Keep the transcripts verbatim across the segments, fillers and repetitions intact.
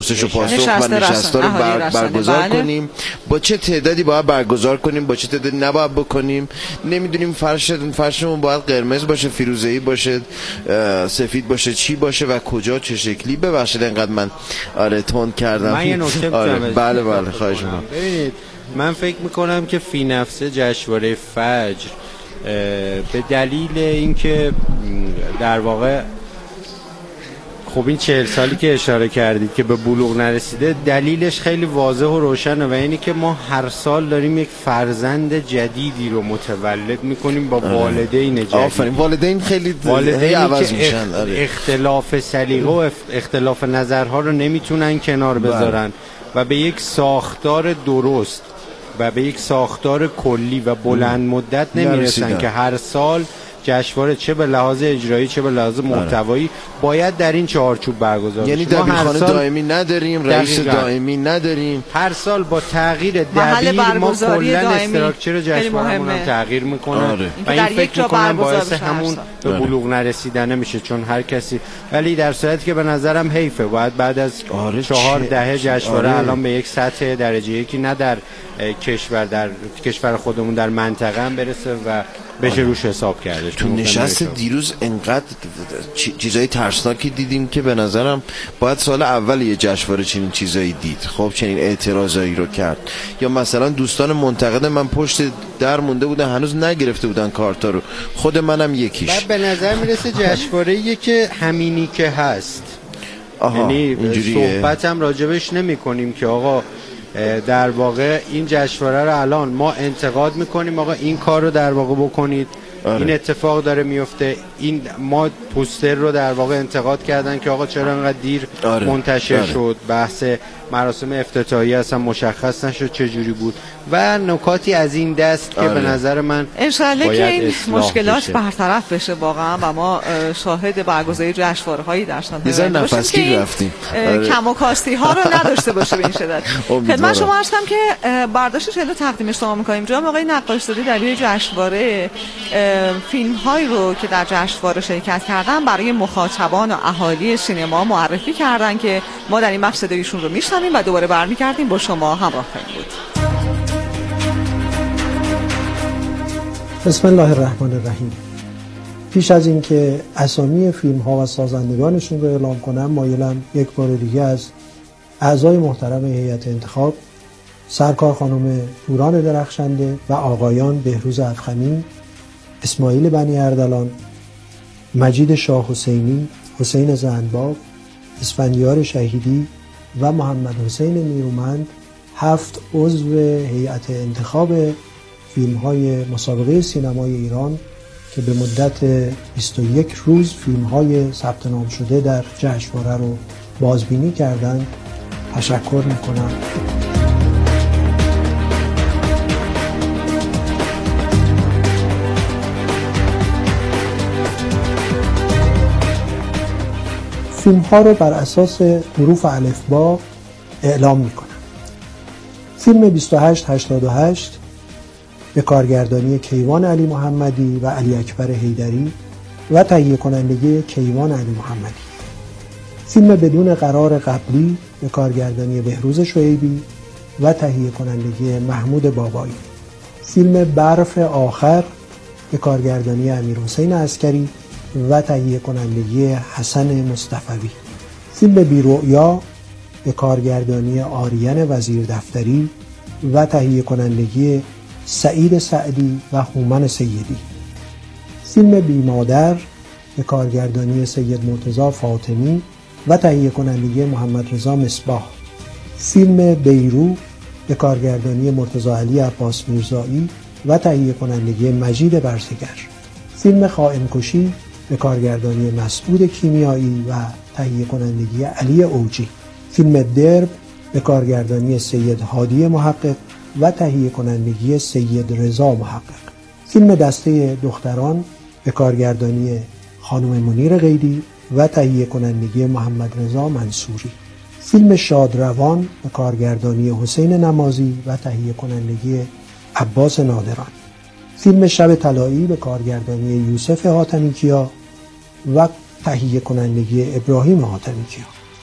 پرسش و پاسخ و نشسته رو بر... برگزار بله. کنیم. با چه تعدادی باید برگزار کنیم، با چه تعدادی نباید بکنیم، نمیدونیم. فرش فرشمون باید قرمز باشه، فیروزه‌ای باشه، سفید باشه، چی باشه و کجا چه شکلی. ببخشید اینقدر من آره تند کردم. من یه نکته آره بله بله خواهش می‌کنم. ببینید من فکر میکنم که فی نفسه جشنواره فجر به دلیل اینکه در واقع خب این چهل سالی که اشاره کردید که به بلوغ نرسیده، دلیلش خیلی واضح و روشنه و اینی که ما هر سال داریم یک فرزند جدیدی رو متولد میکنیم با والدین جدید. آفرین. والدین خیلی والدین عوض میشن. اختلاف سلیقه و اختلاف نظرها رو نمیتونن کنار بذارن و به یک ساختار درست و به یک ساختار کلی و بلند مدت نمیرسن که هر سال جشنواره چه به لحاظ اجرایی چه به لحاظ محتوایی باید در این چهارچوب برگزار بشه. یعنی دبیرخانه دائمی نداریم، رئیس دائمی نداریم. هر سال با تغییر دبیر ما کلا استراکچر جشنوارهمون هم تغییر میکنه آره. و این فکر میکنم باعث همون به بلوغ نرسیدن میشه، چون هر کسی، ولی در صورتی که به نظرم حیفه باید بعد از آره چهار دهه جشنواره آره. الان به یک سطح درجه یکی نه در کشور در کشور خودمون در منطقه هم برسه و بشه روش حساب کرده. تو نشست دیروز انقدر چیزای ترسناکی دیدیم که به نظرم باید سال اول یه جشنواره چنین چیزایی دید. خب چنین اعتراضایی رو کرد. یا مثلا دوستان منتقد من پشت در مونده بودن هنوز نگرفته بودن کارتا رو، خود منم یکیش. بعد به نظر میرسه جشنواره‌ایه که همینی که هست. یعنی صحبت هم راجبش نمی کنیم که آقا در واقع این جشنواره رو الان ما انتقاد میکنیم آقا این کار رو در واقع بکنید. آره. این اتفاق داره میفته. این ما پوستر رو در واقع انتقاد کردن که آقا چرا انقدر دیر آره. منتشر آره. شد، بحث مراسم افتتاحیه اصلا مشخص نشد چه جوری بود و نکاتی از این دست که آره. به نظر من انشالله که این مشکلات برطرف بشه واقعا و ما شاهد برگزاری جشنواره‌هایی در سال نفسگیر رفتیم آره. کم و کاستی ها رو نداشته باشه به این شدت. خدمت شما عرض کنم که برداشت چهل تقدیم شما می‌کنیم. جناب آقای نقاش‌زاده در روی جشنواره فیلم هایی رو که در جشنواره شرکت کردن برای مخاطبان و اهالی سینما معرفی کردن که ما در این بخش صدایشون رو میشنویم و دوباره برمیگردیم با شما همراه خواهیم بود. بسم الله الرحمن الرحیم. پیش از اینکه اسامی فیلم ها و سازندگانشون رو اعلام کنم، مایلم یک بار دیگه از اعضای محترم هیئت انتخاب، سرکار خانم توران درخشنده و آقایان بهروز افخمی، اسماعیل بنی اردلان، مجید شاه حسینی، حسین زنباب، اسفندیار شهیدی و محمد حسین نیرومند، هفت عضو هیئت انتخاب فیلم های مسابقه سینمای ایران که به مدت بیست و یک روز فیلم های ثبت نام شده در جشنواره رو بازبینی کردند تشکر میکنم. فیلم ها رو بر اساس حروف الفبا اعلام میکنم. فیلم بیست و هشت هشتاد و هشت به کارگردانی کیوان علی محمدی و علی اکبر حیدری و تهیه کنندگی کیوان علی محمدی. فیلم بدون قرار قبلی به کارگردانی بهروز شعیبی و تهیه کنندگی محمود بابایی. فیلم برف آخر به کارگردانی امیرحسین عسکری و تهیه کنندگی حسن مصطفوی. فیلم بی‌رؤیا به کارگردانی آریان وزیر دفتری و تهیه کنندگی سعید سعدی و هومن سیدی. فیلم بی مادر به کارگردانی سید مرتضی فاطمی و تهیه کنندگی محمد رضا مصباح. فیلم بیرو به کارگردانی مرتضی علی عباس میرزایی و تهیه کنندگی مجید برزگر. فیلم خائن کشی به کارگردانی مسعود کیمیایی و تهیه کنندگی علی اوجی. فیلم درب به کارگردانی سید هادی محقق و تهیه کنندگی سید رضا محقق. فیلم دسته دختران به کارگردانی خانم منیر غیدی و تهیه کنندگی محمد رضا منصوری. فیلم شادروان به کارگردانی حسین نمازی و تهیه کنندگی عباس نادران. فیلم شب طلایی به کارگردانی یوسف حاتمیکیا و تهیه کنندگی ابراهیم حاتمیکیا.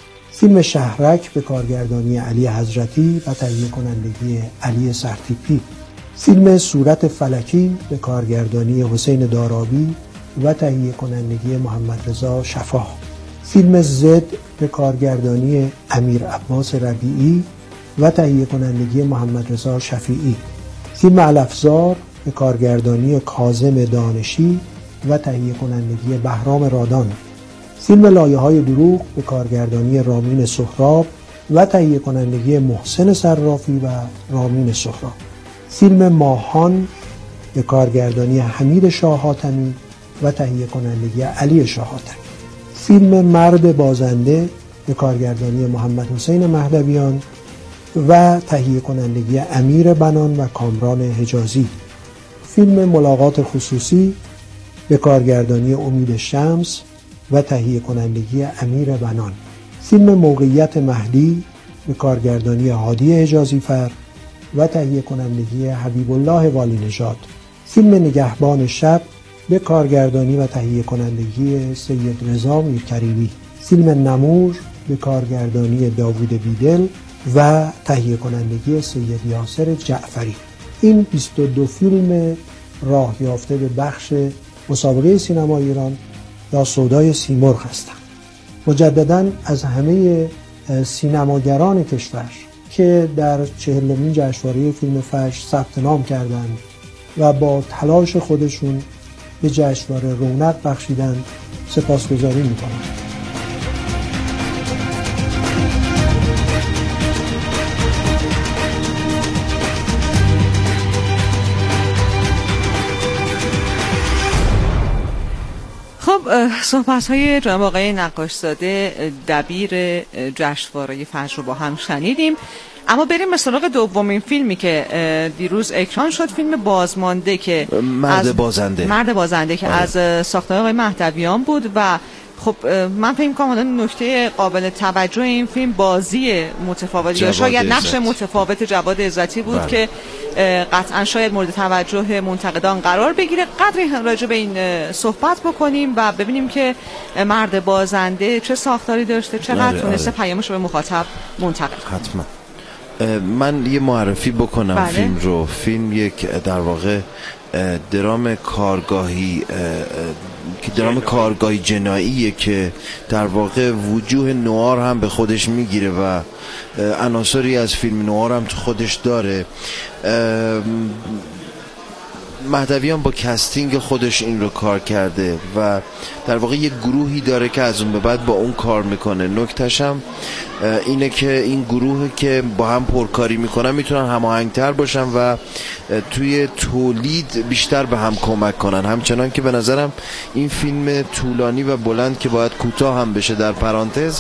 فیلم شهرک به کارگردانی علی حضرتی و تهیه کنندگی علی سرتیپی. فیلم صورت فلکی به کارگردانی حسین دارابی و تهیه کنندگی محمد رضا شفاح. فیلم زد به کارگردانی امیر عباس ربیعی و تهیه کنندگی محمد رضا شفیعی. فیلم الافزار به کارگردانی کاظم دانشی و تهیه کنندگی بهرام رادان. فیلم لایه‌های دروغ به کارگردانی رامین سهراب و تهیه کنندگی محسن صرافی و رامین سهراب. فیلم ماهان به کارگردانی حمید شاه حاتمی و تهیه کنندگی علی شاه حاتمی. فیلم مرد بازنده به کارگردانی محمد حسین مهدویان و تهیه کنندگی امیر بنان و کامران حجازی. فیلم ملاقات خصوصی به کارگردانی امید شمس و تهیه کنندگی امیر بنان. فیلم موقعیت مهدی به کارگردانی هادی حجازی فر و تهیه کنندگی حبیب الله والی نژاد. فیلم نگهبان شب به کارگردانی و تهیه کنندگی سید رضا میرکریمی. فیلم نمور به کارگردانی داوود بیدل و تهیه کنندگی سید یاسر جعفری. این بیست و دو فیلم راه یافته به بخش مسابقه سینما ایران یا سودای سیمرغ هستند. مجدداً از همه سینماگران کشور که در چهلمین جشنواره فیلم فجر ثبت نام کردند و با تلاش خودشون به جشنواره رونق بخشیدند سپاسگزاری می‌کنم. خب صحبت های جناب آقای نقاشزاده دبیر جشنواره فجر رو با هم شنیدیم، اما بریم به سراغ دومین فیلمی که دیروز اکران شد، فیلم بازمانده که مرد از بازنده مرد بازنده که آره. از ساختار آقای مهدویان بود و خب من فکر می‌کنم نکته قابل توجه این فیلم بازی متفاوتی یا شاید نقش متفاوت جواد عزتی بود بله. که قطعا شاید مورد توجه منتقدان قرار بگیره. قدری راجع به این صحبت بکنیم و ببینیم که مرد بازنده چه ساختاری داشته، چقدر تونسته آره. پیامش رو به مخاطب منتقل کنه. حتما من یه معرفی بکنم بله. فیلم رو. فیلم یک در واقع درام کارگاهی که درام کارگاهی جناییه که در واقع وجوه نوار هم به خودش میگیره و عناصری از فیلم نوار هم تو خودش داره. مهدویان با کستینگ خودش این رو کار کرده و در واقع یک گروهی داره که از اون به بعد با اون کار میکنه. نکتهش هم اینه که این گروه که با هم پرکاری میکنن میتونن هماهنگتر باشن و توی تولید بیشتر به هم کمک کنن. همچنان که به نظرم این فیلم طولانی و بلند که باید کوتاه هم بشه در پرانتز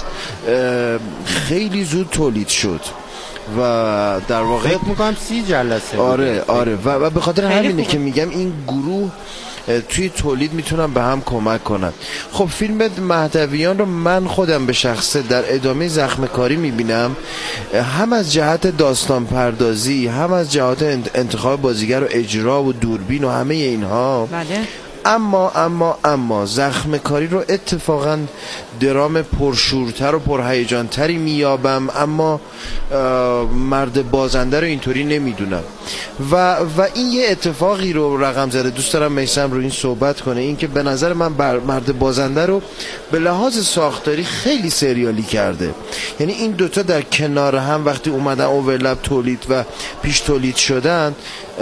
خیلی زود تولید شد و در واقع فکر میکنم سی جلسه آره آره و, و به خاطر همینه که میگم این گروه توی تولید میتونن به هم کمک کنن. خب فیلم مهدویان رو من خودم به شخصه در ادامه زخم کاری میبینم، هم از جهت داستان پردازی، هم از جهت انتخاب بازیگر و اجرا و دوربین و همه اینها. بله. اما اما اما زخم کاری رو اتفاقا درام پرشورتر و پرهیجانتری میابم، اما مرد بازنده رو اینطوری نمیدونم و و این یه اتفاقی رو رقم زده. دوست دارم میثم رو این صحبت کنه، این که به نظر من مرد بازنده رو به لحاظ ساختاری خیلی سریالی کرده. یعنی این دوتا در کنار هم وقتی اومدن اوورلپ تولید و پیش تولید شدن،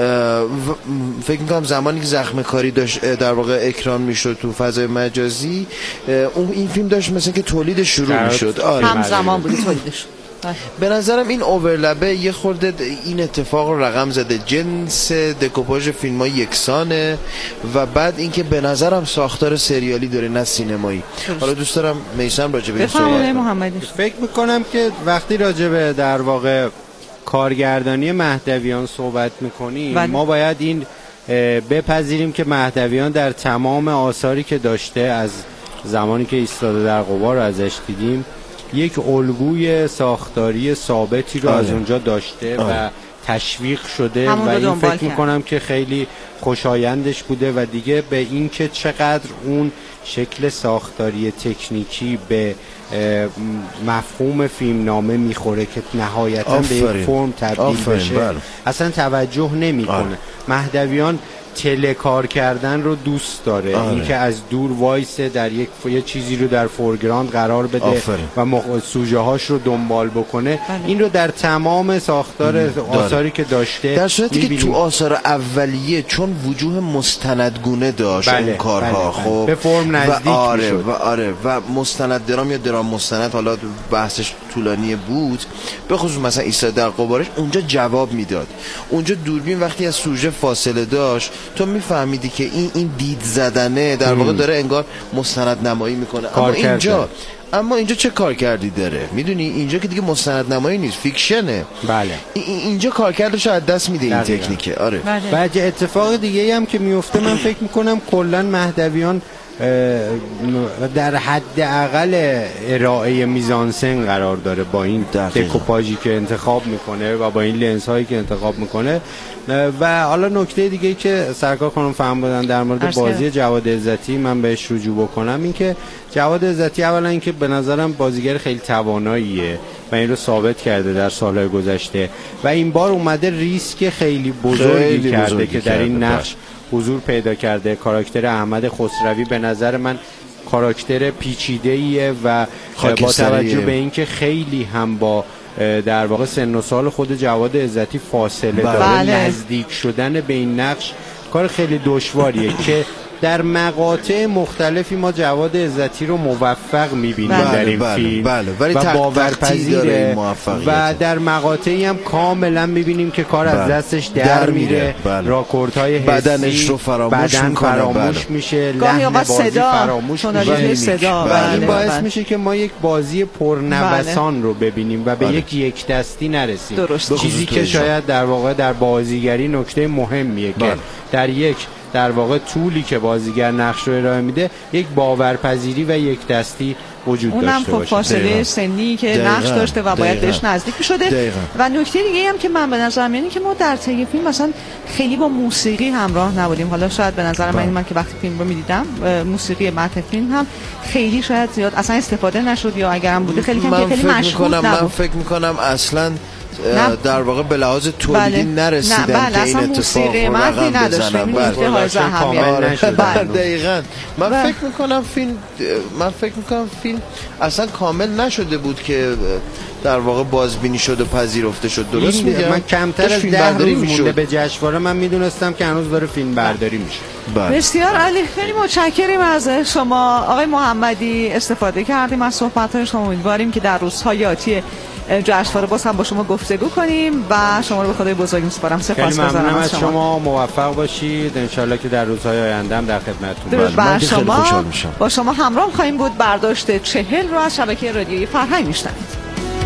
فکر میکنم زمانی که زخم کاری داشت در واقع اکران میشد تو فضای مجازی، اون این فیلم داشت مثلا که تولید شروع میشد. آره همزمان بود تولیدش. به نظرم این اوورلپه یه خورده این اتفاق رو رقم زده. جنس دکوپاژ فیلم‌ها یکسانه و بعد اینکه به نظرم ساختار سریالی داره نه سینمایی. حالا دوست دارم میثم راجع به این صحبت محمدی. فکر میکنم که وقتی راجع به در واقع کارگردانی مهدویان صحبت میکنیم بله. ما باید این بپذیریم که مهدویان در تمام آثاری که داشته از زمانی که ایستاده در غبار ازش دیدیم یک الگوی ساختاری ثابتی رو آه. از اونجا داشته آه. و تشویق شده و این فکر میکنم که خیلی خوشایندش بوده و دیگه به این که چقدر اون شکل ساختاری تکنیکی به مفهوم فیلمنامه میخوره که نهایتا به یک فرم تبدیل بشه بله. اصلا توجه نمیکنه. مهدویان تلکار کردن رو دوست داره، آره. این که از دور وایسه در یک یه چیزی رو در فورگراند قرار بده آفرین. و مخ... سوژه هاش رو دنبال بکنه. بله. این رو در تمام ساختار آثاری که داشته در صورتی که تو آثار اولیه چون وجوه مستندگونه داشت بله. اون کارها بله. خب به فرم نزدیک و آره میشد. و آره و مستند درام یا درام مستند، حالا بحثش طولانی بود، به خصوص مثلا عیسی در قبارش اونجا جواب میداد. اونجا دوربین وقتی از سوژه فاصله داشت تو میفهمیدی که این این دید زدنه در واقع داره انگار مستند نمایی میکنه. اما اینجا اما اینجا چه کار کردی داره؟ میدونی اینجا که دیگه مستند نمایی نیست، فیکشنه. بله. اینجا کار کردش از دست میده این تکنیکه. آره. بله. بعد اتفاق دیگه هم که میفته من فکر میکنم کلا مهدویان در حد اقل ارائه میزانسن قرار داره با این دکوپاژی که انتخاب میکنه و با این لنز هایی که انتخاب میکنه. و حالا نکته دیگه که سرکار خانم فهم بودن در مورد بازی جواد عزتی من بهش رجوع بکنم، این که جواد عزتی اولا اینکه به نظرم بازیگر خیلی تواناییه و این رو ثابت کرده در سالهای گذشته و این بار اومده ریسک خیلی بزرگی خیلی کرده بزرگی که در این نقش حضور پیدا کرده. کاراکتر احمد خسروی به نظر من کاراکتر پیچیده‌ایه و با توجه به اینکه خیلی هم با در واقع سن و سال خود جواد عزتی فاصله بله. داره بله. نزدیک شدن به این نقش کار خیلی دشواریه که در مقاطع مختلفی ما جواد عزتی رو موفق می‌بینیم بله. در این بله. فیلم بله. ولی و باورپذیره و در مقاطعی هم کاملا می‌بینیم که کار بله. از دستش در, در میره بله. راکوردهای حسی بدنش رو فراموش بدن میکنه فراموش بله. میشه لحن بازی صدا. فراموش میشه صدا. بله. بله. این باعث بله. میشه که ما یک بازی پرنوسان بله. رو ببینیم و به بله. یک یک دستی نرسیم. درست. چیزی که شاید در واقع در بازیگری نکته مهمیه بله. که در یک در واقع طولی که بازیگر نقش رو ارائه میده یک باورپذیری و یک دستی وجود اونم داشته باشه. اونم فاصله سنی که دقیقا. نقش داشته و باید بهش نزدیک شده. و نکته دیگه هم که من به نظرم یعنی که ما در طی فیلم مثلا خیلی با موسیقی همراه نبودیم. حالا شاید به نظر من من که وقتی فیلم رو میدیدم موسیقی متن فیلم هم خیلی شاید زیاد اصلا استفاده نشد یا اگرم بوده خیلی کم خیلی مشهود نبود. من فکر می‌کنم اصلا در واقع به لحاظ تولیدی بله. نرسیدن بله. که این اتفاق رو رقم بزنن. بله دقیقاً. من بله. فکر میکنم فیلم من فکر میکنم فیلم اصلا کامل نشده بود که در واقع بازبینی شد و پذیرفته شد. درست میگم؟ من کمتر از ده روز مونده به جشنواره من میدونستم که هنوز داره فیلم برداری میشه. بله. بسیار عالی. خیلی متشکریم از شما آقای محمدی، استفاده کردیم از صحبت‌های شما. امیدواریم که در روزهای آتی جشنواره باز هم با شما گفتگو کنیم و شما رو به خدای بزرگ میسپارم. سپاسگزارم از شما. شما موفق باشید ان شاءالله که در روزهای آینده هم در خدمتتون باشم. بر شما با شما همراه خواهیم بود. برداشت چهل رو از شبکه رادیویی فرهنگ میشنوید.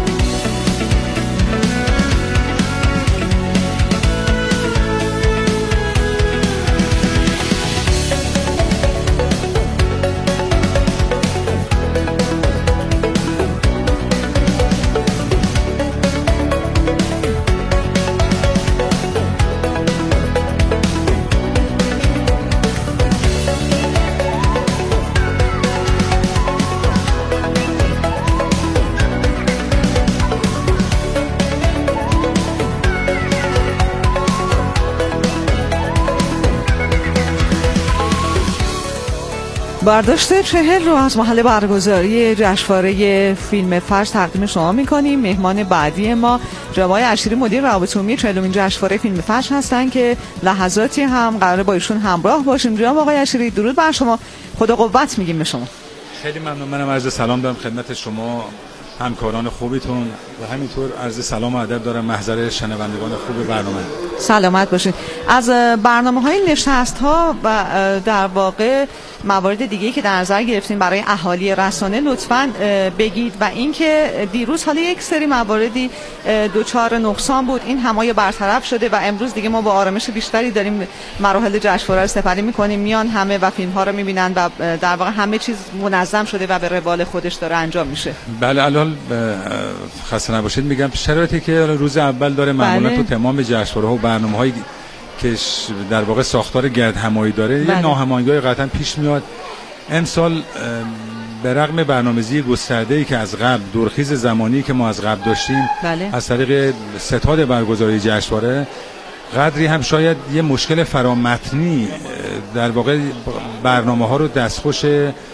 برداشت چهل رو از محل برگزاری جشنواره فیلم فجر تقدیم شما می‌کنیم. مهمان بعدی ما جناب آقای عشیری مدیر روابط عمومی چهلمین جشنواره فیلم فجر هستن که لحظاتی هم قراره با ایشون همراه باشیم. جناب آقای عشیری درود بر شما، خدا قوت میگیم به شما. خیلی ممنون. منم عرض سلام دارم خدمت شما همکاران خوبیتون و همینطور عرض سلام و ادب دارم محضر شنوندگان خوب برنامه. سلامت باشید. از برنامه‌های نشست‌ها و در واقع موارد دیگه‌ای که در نظر گرفتین برای اهالی رسانه لطفاً بگید و اینکه دیروز حالا یک سری مواردی دوچار نقصان بود، این همه برطرف شده و امروز دیگه ما با آرامش بیشتری داریم مراحل جشنواره رو سپری می‌کنیم. میان همه و فیلم‌ها رو می‌بینن و در واقع همه چیز منظم شده و به روال خودش داره انجام میشه. بله الان خسته نباشید میگم شرایطی که روز اول داره معمولا بله. تو تمام جشنواره و برنامه‌های که در واقع ساختار گردهمایی داره بله. یه ناهماهنگی قطعا پیش میاد. امسال به رغم برنامه‌ریزی گسترده‌ای که از قبل دورخیز زمانی که ما از قبل داشتیم بله. از طریق ستاد برگزاری جشنواره، قدری هم شاید یه مشکل فرامتنی در واقع برنامه‌ها رو دستخوش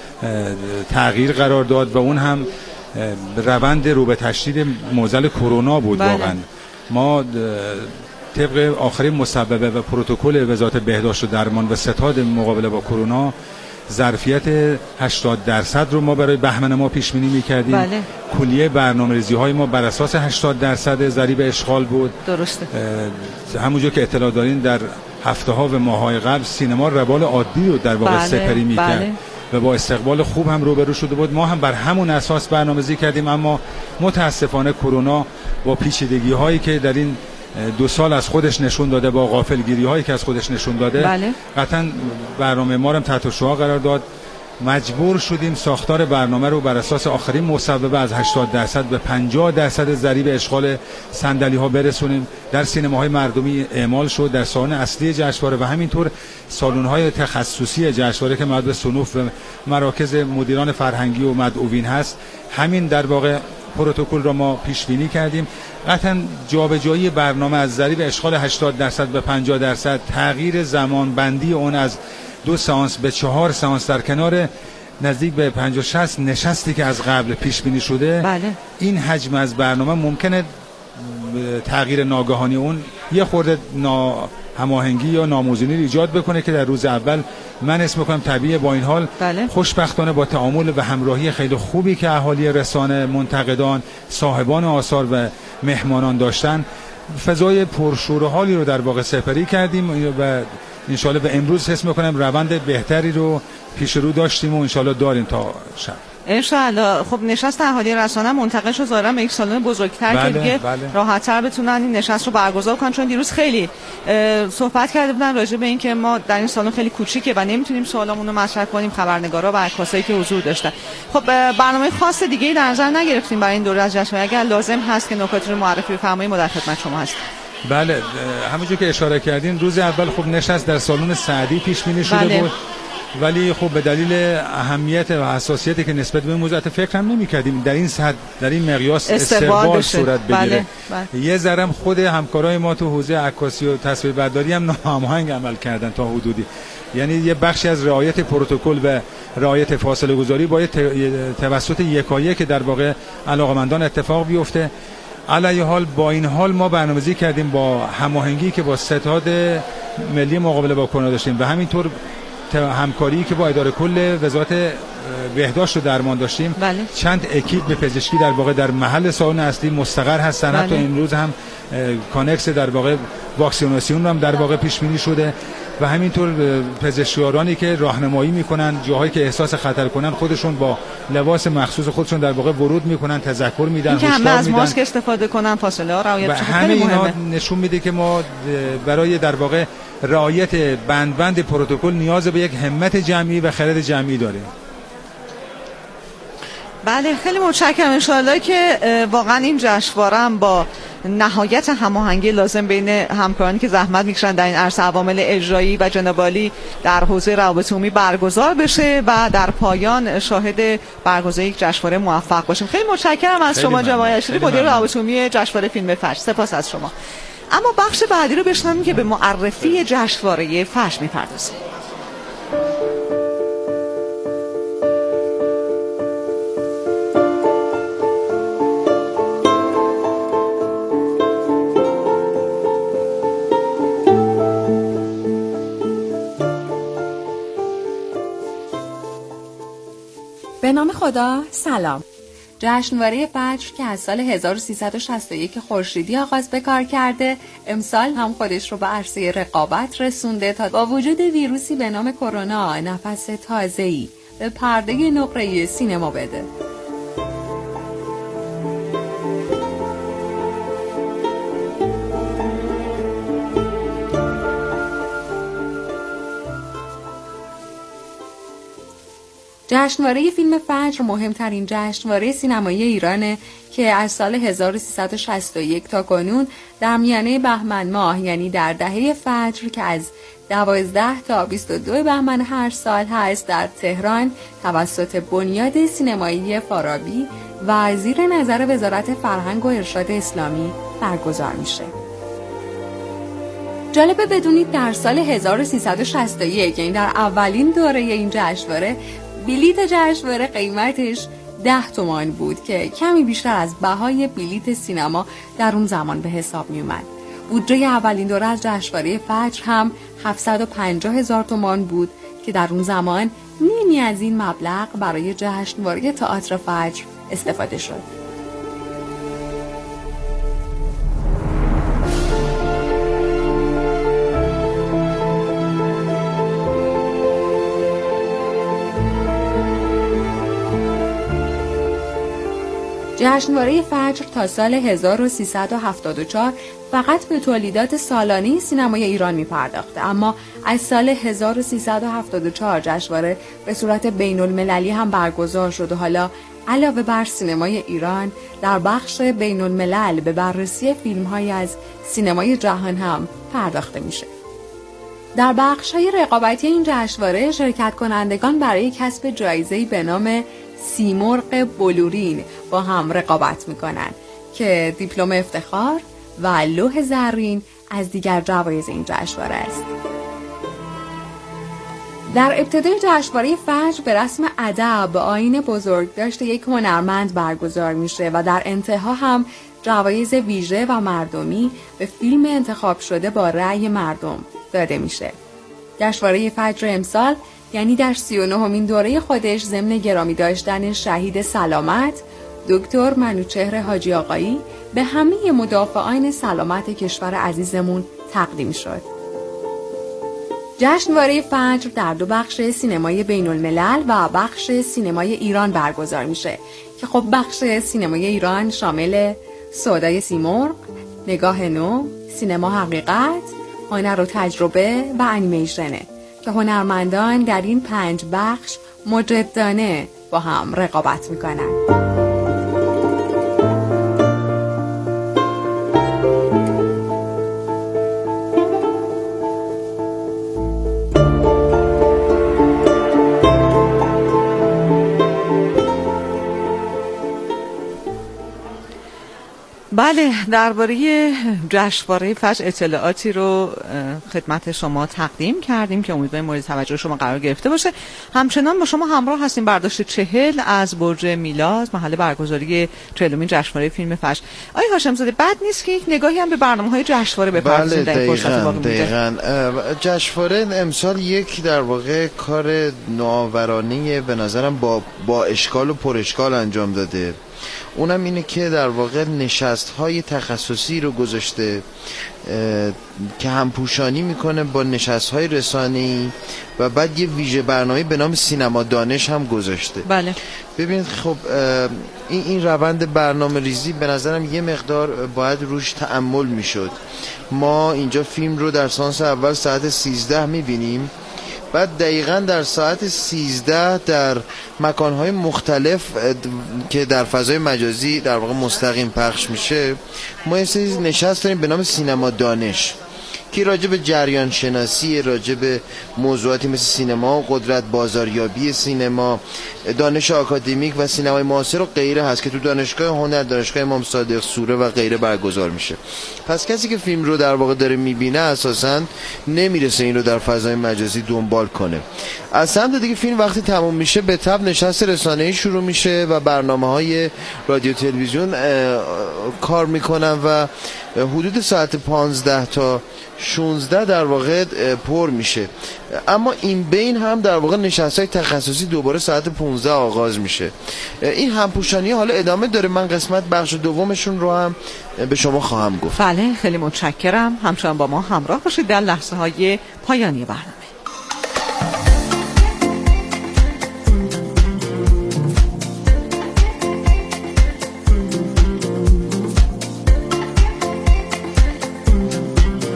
تغییر قرار داد و اون هم روند رو به تشدید معضل کرونا بود. بله. واقعا ما طبق آخرین مصوبه و پروتکل وزارت بهداشت و درمان و ستاد مقابله با کرونا ظرفیت هشتاد درصد رو ما برای بهمن ما پیش بینی می‌کردیم. بله. کلیه برنامه‌ریزی‌های ما بر اساس هشتاد درصد ضریب اشغال بود. درسته. همونجور که اطلاع دارین در هفته‌ها و ماه‌های قبل سینما روال عادی رو در واقع بله. سپری می‌کرد. بله. و با استقبال خوب هم روبرو شده بود. ما هم بر همون اساس برنامه‌ریزی کردیم، اما متاسفانه کرونا با پیچیدگی‌هایی که در این دو سال از خودش نشون داده، با غافلگیری‌هایی که از خودش نشون داده، بله. قطعاً برنامه ما رو تحت شعاع قرار داد. مجبور شدیم ساختار برنامه رو بر اساس آخرین مصوبه از هشتاد درصد به پنجاه درصد ضریب اشغال صندلی‌ها برسونیم. در سینماهای مردمی اعمال شد، در سالن اصلی جشنواره و همینطور سالن‌های تخصصی جشنواره که مربوط به صنوف و مراکز مدیران فرهنگی و مدعوین هست، همین در واقع پروتکل را ما پیش بینی کردیم. قطعاً جابجایی برنامه از ضریب اشغال هشتاد درصد به پنجاه درصد، تغییر زمان بندی اون از دو سانس به چهار سانس در کنار نزدیک به پنجاه شصت نشستی که از قبل پیش بینی شده. بله. این حجم از برنامه ممکنه تغییر ناگهانی اون یه خورده نا هماهنگی یا ناموزونی ایجاد بکنه که در روز اول من اسم میکنم طبیعیه. با این حال بله. خوشبختانه با تعامل و همراهی خیلی خوبی که اهالی رسانه، منتقدان، صاحبان آثار و مهمانان داشتن، فضای پرشور و حالی رو در واقع سپری کردیم و انشالله به امروز حس میکنم روند بهتری رو پیش رو داشتیم و انشالله داریم تا شب. انشالله. خب نشست اهالی رسانه منتقل شد ظاهرا به یک سالن بزرگتر بله، که دیگه بله. راحت‌تر بتونن این نشست رو برگزار کنن، چون دیروز خیلی صحبت کرده بودن راجع به این که ما در این سالن خیلی کوچیکه و نمیتونیم سوالامون رو مطرح کنیم، خبرنگارا و عکاسایی که حضور داشتن. خب برنامه خاص دیگه در نظر نگرفتیم برای این دوره از جشنواره؟ اگر لازم هست که نکاتی رو معرفی بفرمایید، ما در خدمت شما هستیم. بله، همونجور که اشاره کردین روز اول خب نشست در سالن سعدی پیش بینی شده بله. بود، ولی خب به دلیل اهمیت و حساسیتی که نسبت به موضوع فکر هم نمی‌کردیم در این سطح در این مقیاس استقبال صورت بگیره. بله. بله. یه ذرم خود همکارای ما تو حوزه عکاسی و تصویربرداری هم ناهماهنگ عمل کردن تا حدودی، یعنی یه بخشی از رعایت پروتکل و رعایت فاصله گذاری باید توسط یکایک که در واقع علاقمندان اتفاق بیفته. علیه حال با این حال ما برنامه‌ریزی کردیم با هماهنگی که با ستاد ملی مقابله با کرونا داشتیم و همینطور همکاری که با اداره کل وزارت بهداشت و درمان داشتیم. بله. چند اکیپ پزشکی در واقع در محل سالن اصلی مستقر هستن. بله. حتی امروز هم کانکس در واقع واکسیناسیون هم در واقع پیش بینی شده و همینطور پزشکیارانی که راهنمایی میکنن جاهایی که احساس خطر کنن خودشون با لباس مخصوص خودشون در واقع ورود میکنن، تذکر میدن، هشدار میدن، از ماسک استفاده کنن، فاصله ها رعایت کنن. همه اینا نشون میده که ما برای در واقع رعایت بند بند پروتکل نیاز به یک همت جمعی و خرد جمعی داریم. بله، خیلی متشکرم. انشاءالله که واقعا این جشنواره هم با نهایت هماهنگی لازم بین همکارانی که زحمت میکشن در این عرصه، عوامل اجرایی و جناب عالی در حوزه روابط عمومی برگزار بشه و در پایان شاهد برگزاری یک جشنواره موفق باشیم. خیلی متشکرم از شما جناب اشری، مدیر روابط عمومی جشنواره فیلم فجر. سپاس از شما. اما بخش بعدی رو بشنویم که به معرفی جشنواره فجر میپردازه. به نام خدا، سلام. جشنواره فجر که از سال هزار و سیصد و شصت و یک خورشیدی آغاز به کار کرده، امسال هم خودش رو به عرصه رقابت رسونده تا با وجود ویروسی به نام کرونا نفس تازه‌ای به پرده نقره‌ای سینما بده. جشنواره فیلم فجر مهمترین جشنواره سینمایی ایرانه که از سال هزار و سیصد و شصت و یک تا کنون در میانه بهمن ماه، یعنی در دهه فجر که از دوازده تا بیست و دو بهمن هر سال هست، در تهران توسط بنیاد سینمایی فارابی و زیر نظر وزارت فرهنگ و ارشاد اسلامی برگزار میشه. جالبه بدونید در سال هزار و سیصد و شصت و یک، یعنی در اولین دوره این جشنواره، بلیت جشنواره قیمتش ده تومان بود که کمی بیشتر از بهای بلیت سینما در اون زمان به حساب می اومد. بودجه اولین دوره از جشنواره فجر هم هفتصد و پنجاه هزار تومان بود که در اون زمان نیمی از این مبلغ برای جشنواره تئاتر فجر استفاده شد. جشنواره فجر تا سال هزار و سیصد و هفتاد و چهار فقط به تولیدات سالانه سینمای ایران می پرداخته، اما از سال هزار و سیصد و هفتاد و چهار جشنواره به صورت بین المللی هم برگزار شد و حالا علاوه بر سینمای ایران در بخش بین الملل به بررسی فیلم های از سینمای جهان هم پرداخته میشه. در بخش های رقابتی این جشنواره شرکت کنندگان برای کسب جایزه‌ای به نام سیمرغ بلورین با هم رقابت میکنن که دیپلم افتخار و لوح زرین از دیگر جوایز این جشنواره است. در ابتدای جشنواره فجر به رسم ادب آیین بزرگداشت یک هنرمند برگزار میشه و در انتها هم جوایز ویژه و مردمی به فیلم انتخاب شده با رأی مردم داده میشه. جشنواره فجر امسال یعنی در سی و نهمین دوره خودش ضمن گرامی داشتن شهید سلامت دکتر منوچهر حاجی آقایی به همه مدافعان سلامت کشور عزیزمون تقدیم شد. جشنواره فجر در دو بخش سینمای بین الملل و بخش سینمای ایران برگزار میشه که خب بخش سینمای ایران شامل سودای سیمرغ، نگاه نو، سینما حقیقت، هنر و تجربه و انیمیشنه که هنرمندان در این پنج بخش مجدانه با هم رقابت میکنن. بله، درباره جشنواره فجر اطلاعاتی رو خدمت شما تقدیم کردیم که امیدواریم مورد توجه شما قرار گرفته باشه. همچنان با شما همراه هستیم. برداشت چهل از برج میلاد، محل برگزاری چهلمین جشنواره فیلم فجر. آقای هاشم‌زاده، بد نیست که یک نگاهی هم به برنامه‌های جشنواره بپردازیم در این فرصت باقی مونده. دقیقاً. جشنواره امسال یک در واقع کار نوآورانه به نظرم با با اشکال و پر اشکال انجام داده. اونم اینه که در واقع نشست‌های تخصصی رو گذاشته که همپوشانی میکنه با نشست‌های رسانه‌ای و بعد یه ویژه برنامه به نام سینما دانش هم گذاشته. بله. ببینید خب این این روند برنامه ریزی به نظرم یه مقدار باید روش تأمل میشد. ما اینجا فیلم رو در سانس اول ساعت سیزده میبینیم، بعد دقیقاً در ساعت سیزده در مکانهای مختلف که در فضای مجازی در واقع مستقیم پخش میشه ما یه سری نشست داریم به نام سینما دانش که راجع به جریان شناسی، راجع به موضوعاتی مثل سینما، قدرت بازاریابی سینما، دانش آکادمیک و سینمای معاصر و غیره هست که تو دانشگاه هنر، دانشگاه امام صادق سوره و غیره برگزار میشه. پس کسی که فیلم رو در واقع داره میبینه اساساً نمیرسه این رو در فضای مجازی دنبال کنه. از سمت دیگه فیلم وقتی تموم میشه به تبع نشست رسانه‌ای شروع میشه و برنامه‌های رادیو تلویزیون کار میکنن و حدود ساعت پانزده تا شانزده در واقع پر میشه. اما این بین هم در واقع نشست‌های تخصصی دوباره ساعت پانزده آغاز میشه. این همپوشانی حالا ادامه داره. من قسمت بخش دومشون رو هم به شما خواهم گفت. بله، خیلی متشکرم. همچنان با ما همراه باشید در لحظه‌های پایانی برنامه.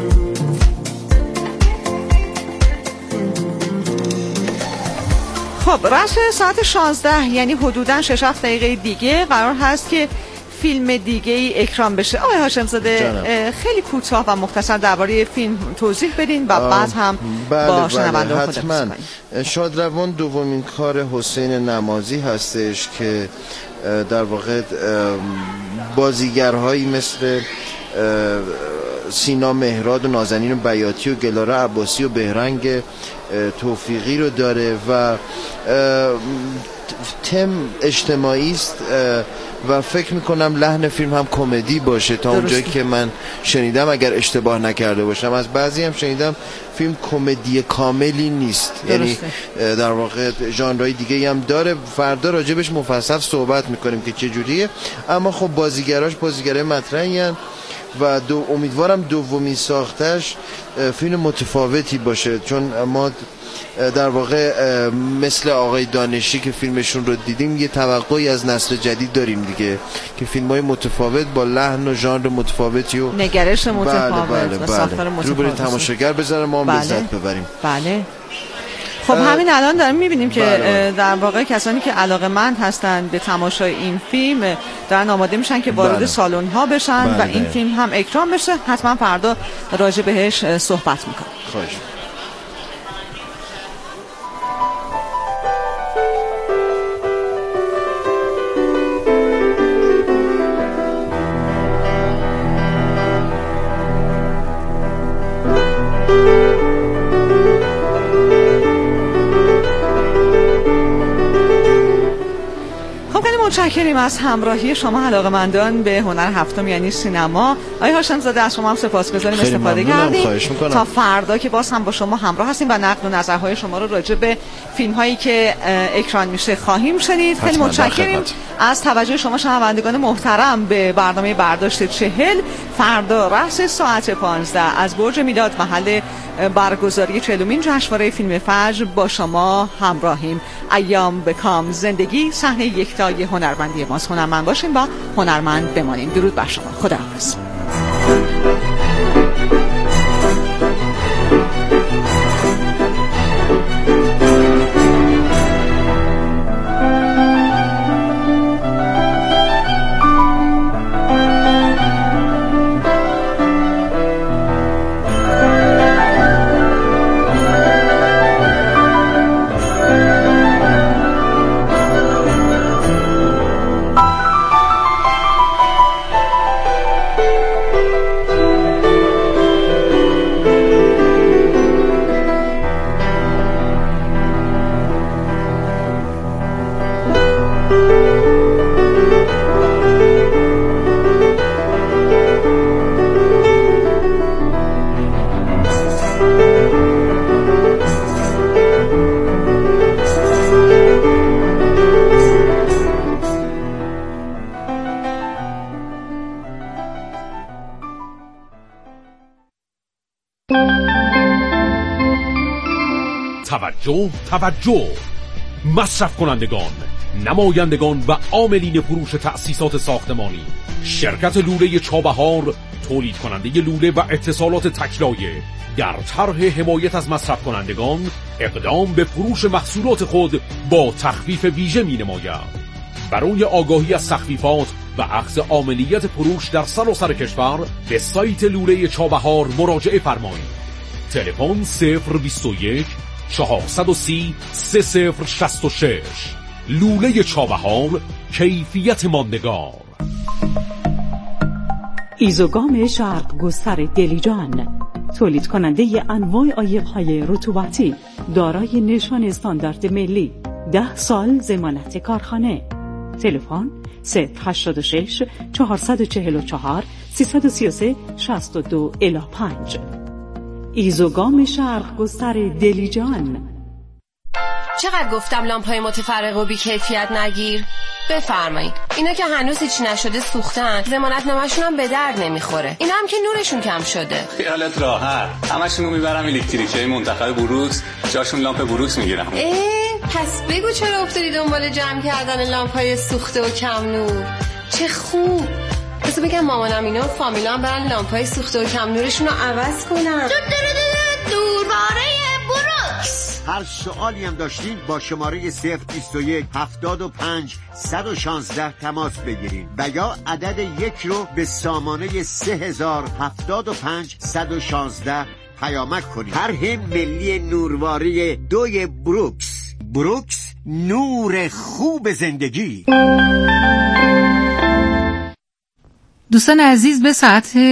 خب خب رأس ساعت شانزده یعنی حدوداً شش هفت دقیقه دیگه قرار هست که فیلم دیگه ای اکران بشه. آقای هاشم زاده خیلی کوتاه و مختصر درباره فیلم توضیح بدین و بعد هم بله با شنونده بله حتما. شادروان دومین کار حسین نمازی هستش که در واقع بازیگرهایی مثل سینا مهراد و نازنین و بیاتی و گلاره عباسی و بهرنگ توفیقی رو داره و تم اجتماعی است و فکر میکنم لحن فیلم هم کمدی باشه تا اونجایی که من شنیدم، اگر اشتباه نکرده باشم. از بعضی هم شنیدم فیلم کمدی کاملی نیست، یعنی در واقع ژانرهای دیگه هم داره. فردا راجبش مفصل صحبت میکنیم که چه جوریه، اما خب بازیگراش بازیگرای مطرحی هستن و دو امیدوارم دومی ساختش فیلم متفاوتی باشه، چون ما در واقع مثل آقای دانشی که فیلمشون رو دیدیم یه توقعی از نسل جدید داریم دیگه که فیلم‌های متفاوت با لحن و ژانر متفاوتی و نگرش متفاوت بله بله و ساختار متفاوت رو برای تماشاگر بذاره ما هم بله. لذت ببریم. بله. خب همین الان داریم میبینیم که بله بله. در واقع کسانی که علاقه‌مند هستن به تماشای این فیلم دارن آماده میشن که وارد بله. سالن ها بشن بله. و این فیلم هم اکران بشه. حتما فردا راجع بهش صحبت میکنم. خواهش. متشکریم از همراهی شما علاقه‌مندان به هنر هفتم یعنی سینما. آقای هاشم زاده از شما هم سپاسگزاریم استفاده کردیم. تا فردا که باز هم با شما همراه هستیم و نقد و نظرهای شما رو راجع به فیلم‌هایی که اکران میشه خواهیم شنید. خیلی متشکریم از توجه شما شنوندگان محترم به برنامه برداشت چهل. فردا رأس ساعت پانزده از برج میلاد محل برگزاری چهلمین جشنواره فیلم فجر با شما همراهیم. ایام به کام زندگی صحنه یکتای هنرمندی ماست. هنرمند باشیم و هنرمند بمانیم. درود بر شما. خداحافظ. توجه توجه مصرف کنندگان، نمایندگان و عاملین فروش تأسیسات ساختمانی، شرکت لوله چابهار تولید کننده لوله و اتصالات تکلایه در طرح حمایت از مصرف کنندگان اقدام به فروش محصولات خود با تخفیف ویژه می نماید. برای آگاهی از تخفیفات و اخذ عاملیت فروش در سراسر کشور به سایت لوله چابهار مراجعه فرمایید. تلفن صفر بیست و یک چهارصد و سی سه صفر شصت و شش. لوله چابهار، کیفیت ماندگار. ایزوگام شرق گستر دلیجان، تولید کننده انواع عایق‌های رطوبتی دارای نشان استاندارد ملی، ده سال ضمانت کارخانه. تلفن صفر هشتاد و شش چهارصد و چهل و چهار سیصد و سی و سه شصت و دو الی پنج. ایزوگام شرق گستر دلیجان. چقدر گفتم لامپای متفرق و بی کیفیت نگیر؟ بفرمایید. اینا که هنوز هیچ نشده سوختن، ضمانت نامه‌شون هم به درد نمیخوره. اینا هم که نورشون کم شده. خیالت راحت. همشون رو میبرم الکتریکی منتخب بروکس، جاشون لامپ بروکس میگیرم. اه پس بگو چرا افتادی دنبال جمع کردن لامپای سوخته و کم نور؟ چه خوب. بس بگم مامانم اینا فامیلام برن لامپای سوخته و کم نورشون رو عوض کنن. دورواره بروکس. هر سوالی هم داشتین با شماره صفر بیست و یک هفتاد و پنج صد و شانزده تماس بگیرید و یا عدد یک رو به سامانه سه هزار هفتاد و پنج صد و شانزده پیامک کنید. طرح ملی نورواری دوی بروکس. بروکس، نور خوب زندگی. دوستان عزیز، به ساعت